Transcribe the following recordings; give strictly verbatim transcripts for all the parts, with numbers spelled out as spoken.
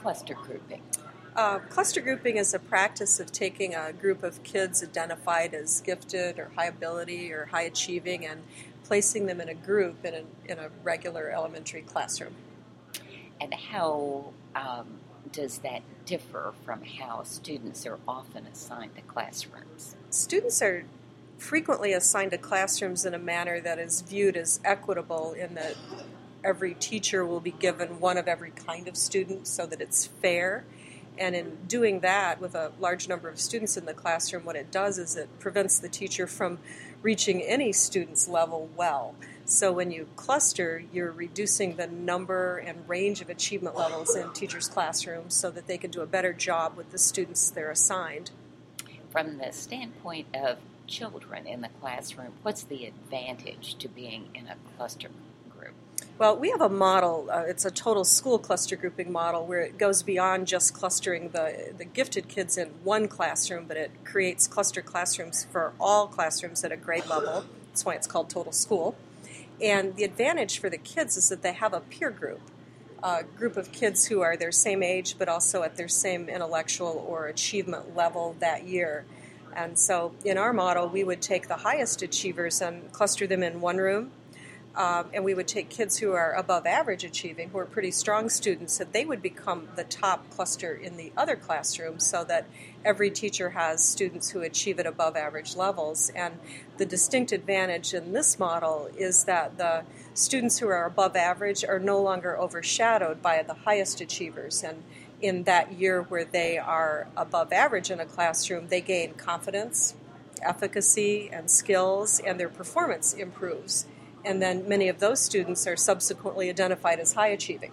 cluster grouping? Uh, cluster grouping is a practice of taking a group of kids identified as gifted or high ability or high achieving and placing them in a group in a, in a regular elementary classroom. And how um, does that differ from how students are often assigned to classrooms? Students are frequently assigned to classrooms in a manner that is viewed as equitable, in that every teacher will be given one of every kind of student so that it's fair. And in doing that with a large number of students in the classroom, what it does is it prevents the teacher from reaching any student's level well. So when you cluster, you're reducing the number and range of achievement levels in teachers' classrooms so that they can do a better job with the students they're assigned. From the standpoint of children in the classroom, what's the advantage to being in a cluster group? Well, we have a model. Uh, it's a total school cluster grouping model where it goes beyond just clustering the, the gifted kids in one classroom, but it creates cluster classrooms for all classrooms at a grade level. That's why it's called total school. And the advantage for the kids is that they have a peer group, a group of kids who are their same age but also at their same intellectual or achievement level that year. And so in our model, we would take the highest achievers and cluster them in one room. Um, and we would take kids who are above average achieving, who are pretty strong students, and they would become the top cluster in the other classroom so that every teacher has students who achieve at above average levels. And the distinct advantage in this model is that the students who are above average are no longer overshadowed by the highest achievers. And in that year where they are above average in a classroom, they gain confidence, efficacy, and skills, and their performance improves. And then many of those students are subsequently identified as high achieving.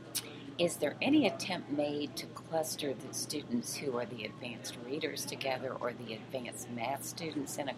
Is there any attempt made to cluster the students who are the advanced readers together or the advanced math students in a,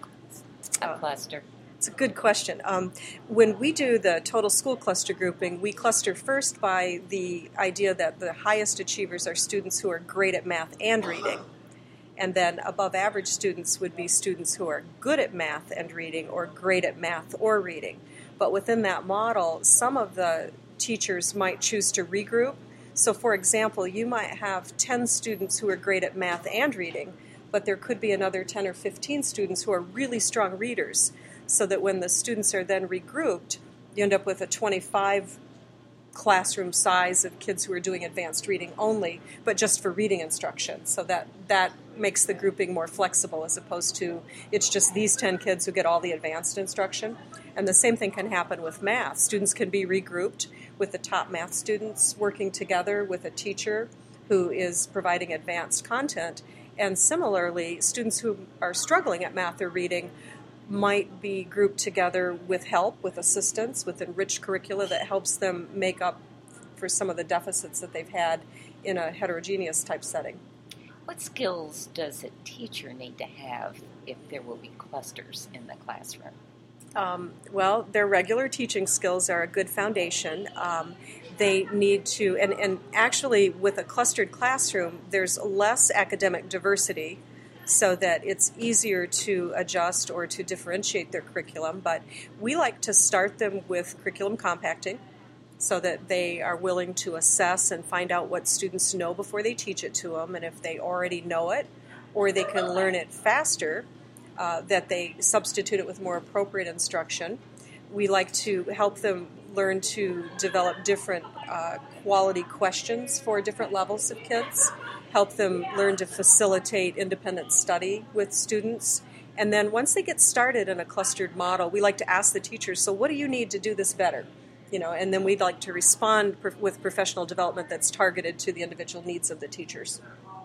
a cluster? It's a good question. Um, when we do the total school cluster grouping, we cluster first by the idea that the highest achievers are students who are great at math and reading. And then above average students would be students who are good at math and reading or great at math or reading. But within that model, some of the teachers might choose to regroup. So for example, you might have ten students who are great at math and reading, but there could be another ten or fifteen students who are really strong readers, so that when the students are then regrouped, you end up with a twenty-five classroom size of kids who are doing advanced reading only, but just for reading instruction. So that, that makes the grouping more flexible as opposed to it's just these ten kids who get all the advanced instruction. And the same thing can happen with math. Students can be regrouped with the top math students working together with a teacher who is providing advanced content. And similarly, students who are struggling at math or reading might be grouped together with help, with assistance, with enriched curricula that helps them make up for some of the deficits that they've had in a heterogeneous type setting. What skills does a teacher need to have if there will be clusters in the classroom? Um, well, their regular teaching skills are a good foundation. Um, they need to, and, and actually with a clustered classroom, there's less academic diversity, so that it's easier to adjust or to differentiate their curriculum. But we like to start them with curriculum compacting so that they are willing to assess and find out what students know before they teach it to them. And if they already know it or they can learn it faster, uh, that they substitute it with more appropriate instruction. We like to help them learn to develop different uh, quality questions for different levels of kids, help them learn to facilitate independent study with students. And then once they get started in a clustered model, we like to ask the teachers, so what do you need to do this better? You know, and then we'd like to respond pro- with professional development that's targeted to the individual needs of the teachers.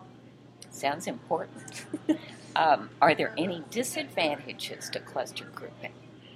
Sounds important. um, are there any disadvantages to cluster grouping?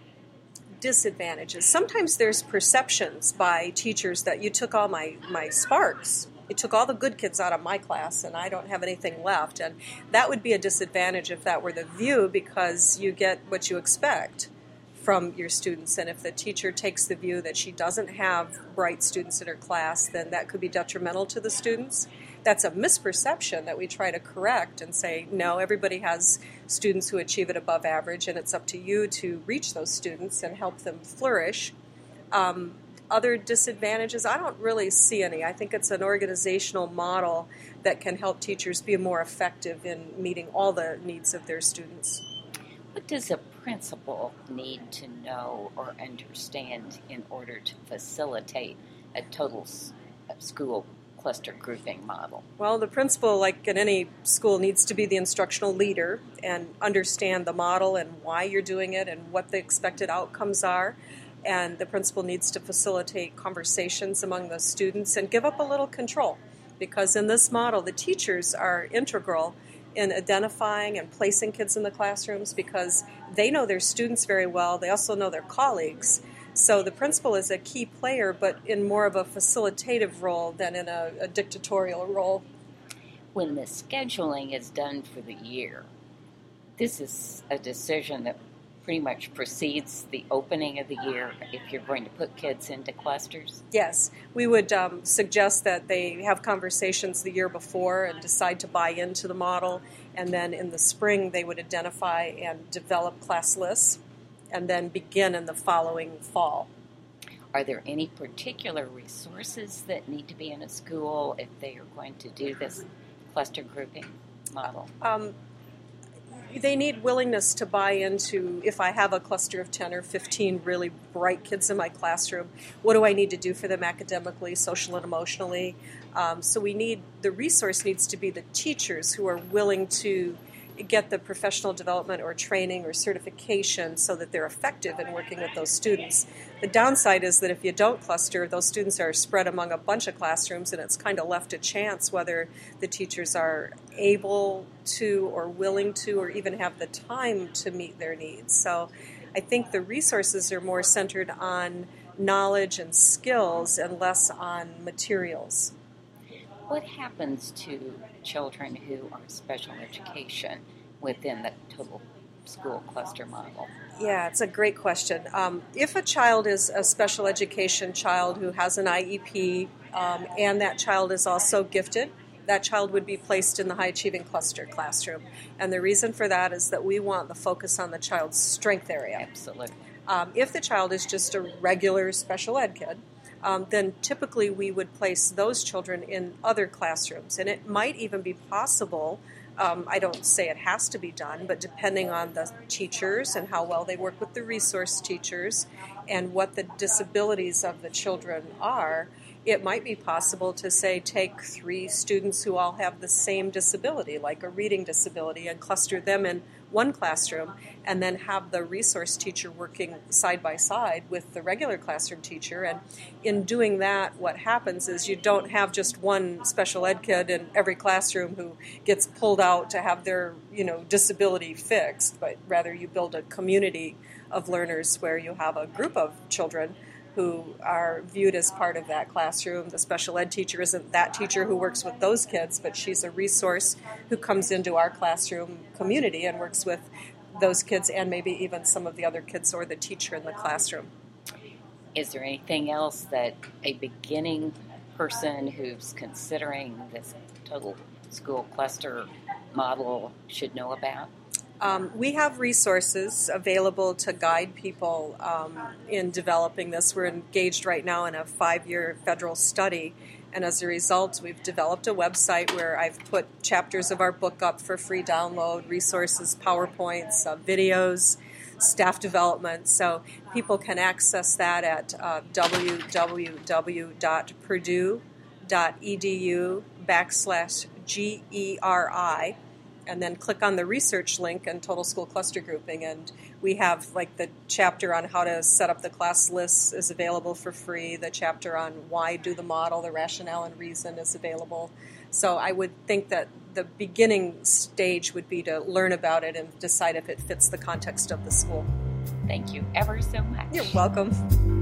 Disadvantages. Sometimes there's perceptions by teachers that you took all my, my sparks. You took all the good kids out of my class and I don't have anything left. And that would be a disadvantage if that were the view, because you get what you expect from your students. And if the teacher takes the view that she doesn't have bright students in her class, then that could be detrimental to the students. That's a misperception that we try to correct and say, no, everybody has students who achieve at above average, and it's up to you to reach those students and help them flourish. Um, other disadvantages? I don't really see any. I think it's an organizational model that can help teachers be more effective in meeting all the needs of their students. What does a principal need to know or understand in order to facilitate a total s- school cluster grouping model? Well, the principal, like in any school, needs to be the instructional leader and understand the model and why you're doing it and what the expected outcomes are. And the principal needs to facilitate conversations among the students and give up a little control, because in this model, the teachers are integral in identifying and placing kids in the classrooms because they know their students very well. They also know their colleagues. So the principal is a key player, but in more of a facilitative role than in a, a dictatorial role. When the scheduling is done for the year, this is a decision that pretty much precedes the opening of the year if you're going to put kids into clusters? Yes, we would um, suggest that they have conversations the year before and decide to buy into the model, and then in the spring they would identify and develop class lists, and then begin in the following fall. Are there any particular resources that need to be in a school if they are going to do this cluster grouping model? Um, They need willingness to buy into, if I have a cluster of ten or fifteen really bright kids in my classroom, what do I need to do for them academically, social, and emotionally? Um, so we need, the resource needs to be the teachers who are willing to get the professional development or training or certification so that they're effective in working with those students. The downside is that if you don't cluster, those students are spread among a bunch of classrooms, and it's kind of left to chance whether the teachers are able to or willing to or even have the time to meet their needs. So I think the resources are more centered on knowledge and skills and less on materials. What happens to children who are special education within the total school cluster model? Yeah, it's a great question. Um, if a child is a special education child who has an I E P um, and that child is also gifted, that child would be placed in the high achieving cluster classroom. And the reason for that is that we want the focus on the child's strength area. Absolutely. Um, if the child is just a regular special ed kid, Um, then typically we would place those children in other classrooms. And it might even be possible, um, I don't say it has to be done, but depending on the teachers and how well they work with the resource teachers and what the disabilities of the children are, it might be possible to, say, take three students who all have the same disability, like a reading disability, and cluster them in one classroom, and then have the resource teacher working side by side with the regular classroom teacher. And in doing that, what happens is you don't have just one special ed kid in every classroom who gets pulled out to have their, you know, disability fixed, but rather you build a community of learners where you have a group of children who are viewed as part of that classroom. The special ed teacher isn't that teacher who works with those kids, but she's a resource who comes into our classroom community and works with those kids and maybe even some of the other kids or the teacher in the classroom. Is there anything else that a beginning person who's considering this total school cluster model should know about? Um, we have resources available to guide people um, in developing this. We're engaged right now in a five-year federal study, and as a result, we've developed a website where I've put chapters of our book up for free download, resources, PowerPoints, uh, videos, staff development. So people can access that at uh, www.purdue.edu backslash G-E-R-I. And then click on the research link and total school cluster grouping, and we have like the chapter on how to set up the class lists is available for free. The chapter on why do the model, the rationale and reason is available. So I would think that the beginning stage would be to learn about it and decide if it fits the context of the school. Thank you ever so much. You're welcome.